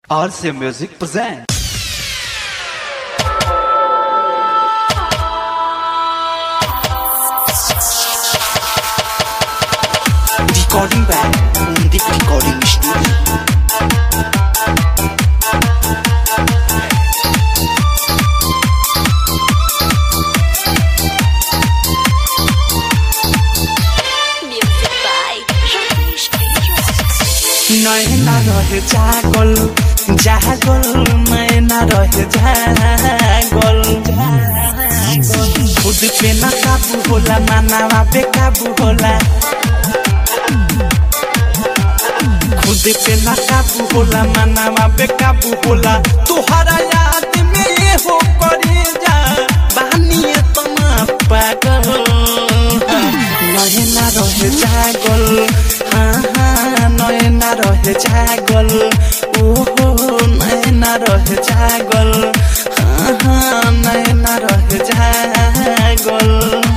RC Music presents. Recording by Mundik Recording Studio. नैना रहे जागल जागल नैना रहे जागल खुद पे ना काबू होला मानवा बेकाबू होला खुद पे ना काबू होला मानवा बेकाबू होला तुहरा याद में ये हो करे जा बहानी तना पागल नैना रहे जागल नैना रहे जागल ओहो नैना रहे जागल नैना रहे जागल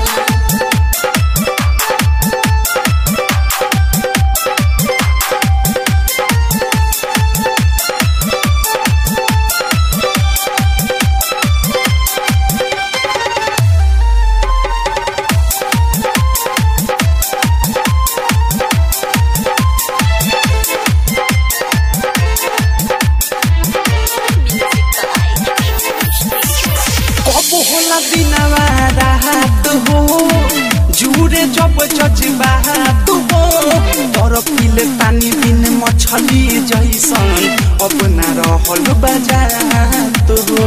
दिनवा रात हो जुरे जब जज्बा तू हो तर पीले पानी बिन मछली जैसन अपना रहल बजात हो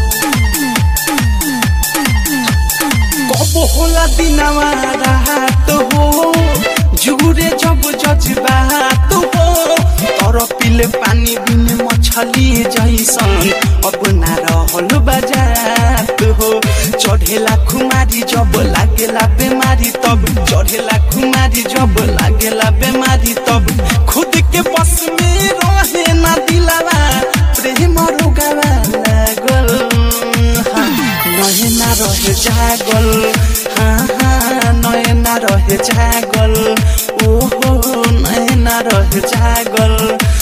कब होला दिनवा रात हो जुरे जब जज्बा तू हो तर पीले पानी बिन मछली जैसन अपना रहल बजात हो चढ़ेला खुमारी जब लागेला बेमारी तब चढ़ेला खुमारी जब लागेला बेमारी तब खुद के बस में रहे ना दिलावा प्रेम रोगावा लागल नैना रहे जागल नैना रहे जागल ओहो नैना रहे जागल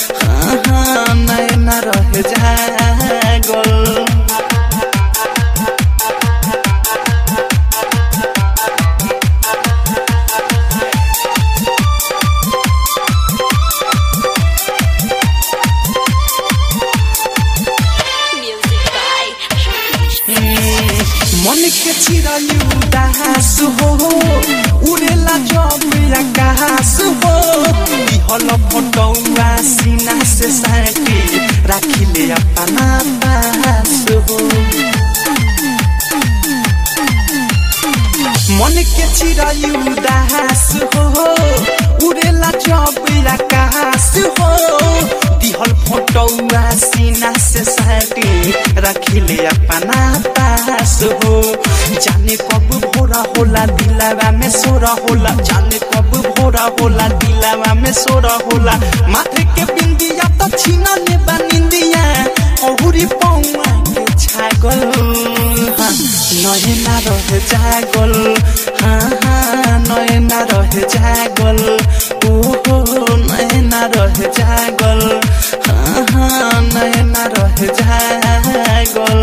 नैना रहे जागल मन के चिरायु दास हो उड़ेला जब आकाश हो हल फटौआ सीना से साटी राखिले अपना पास हो मन के चिरायु दास हो उड़ेला जब आकाश हो दिहल फटौआ सीना से साटी राखिले अपना पास हो जाने कब भोरा होला दिलावा में सोरा होला जाने कब भोरा होला दिलावा में सोरा होला माथे के बिंदिया तो छीना ले बनिंदिया औरी पौआ के छागल नैना रहे जागल नैना रहे जागल ओहो नैना रहे जागल नैना रहे जागल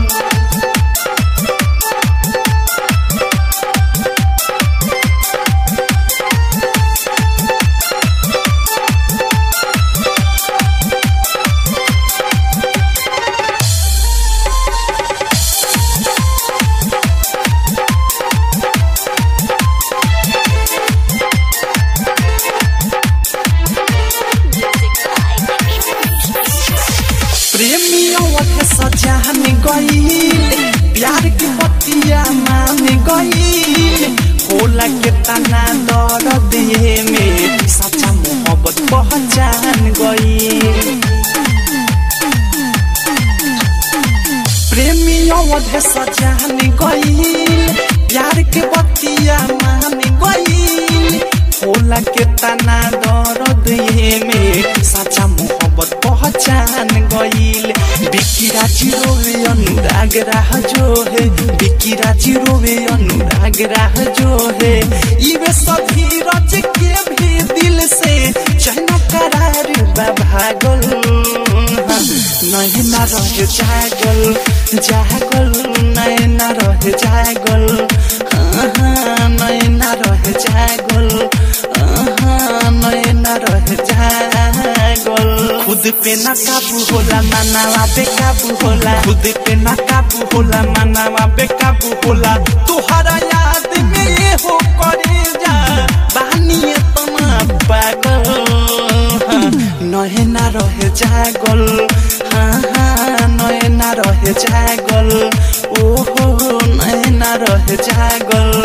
सजान गईल प्यार की बतिया मान गईल होला के तना दर्द ये में सच्चा मोहब्बत पहचान गईल प्रेमी अवध सजान गईल प्यार के बतिया मान गईल होला के तना दर्द ये में सच्चा मोहब्बत पहचान गईल बिकिरा चिरोवे अनुराग राह जो है बिकिरा चिरोवे अनुराग राह जो है इवे सभी रच के भी दिल से चैन करार भागल नैना रहे जागल जागल नैना रहे जागल नैना रहे जागल नैना रहे जागल खुद पे ना काबू होला मनावा बेकाबू होला खुद पे ना काबू होला मनावा बेकाबू होला तुहरा याद में ये हो करे जा बहानी तना पागल नैना रहे जागल नैना रहे जागल ओहो नैना रहे जागल